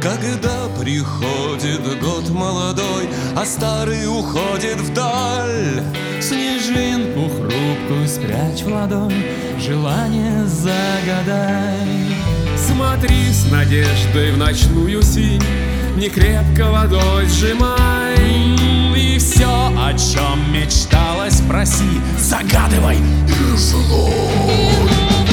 Когда приходит год молодой, а старый уходит вдаль, снежинку хрупкую спрячь в ладонь, желание загадай. Смотри с надеждой в ночную синь, не крепко водой сжимай. И все, о чем мечталось, проси, загадывай и желай.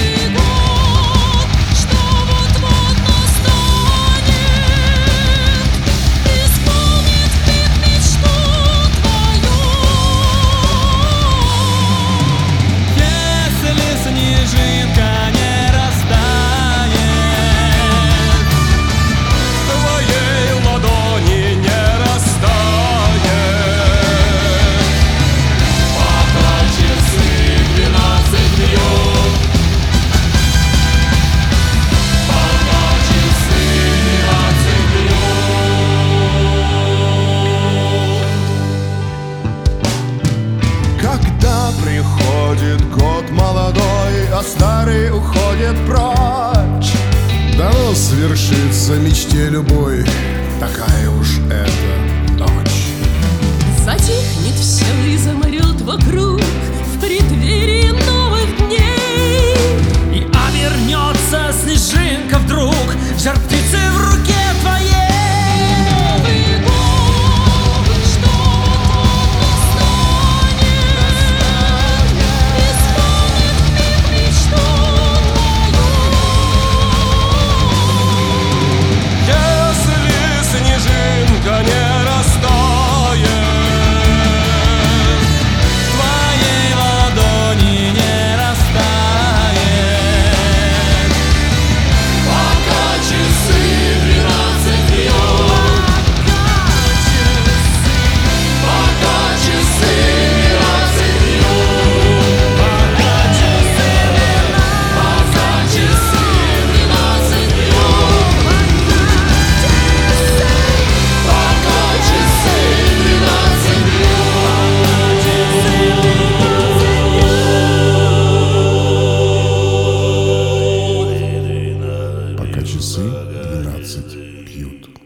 Приходит год молодой, а старый уходит прочь. Дано свершится мечте любой, такая уж эта ночь. Затихнет все и замрет вокруг в преддверии новых дней. И обернется снежинка вдруг жар птицы в руке твоей. Часы 12 бьют.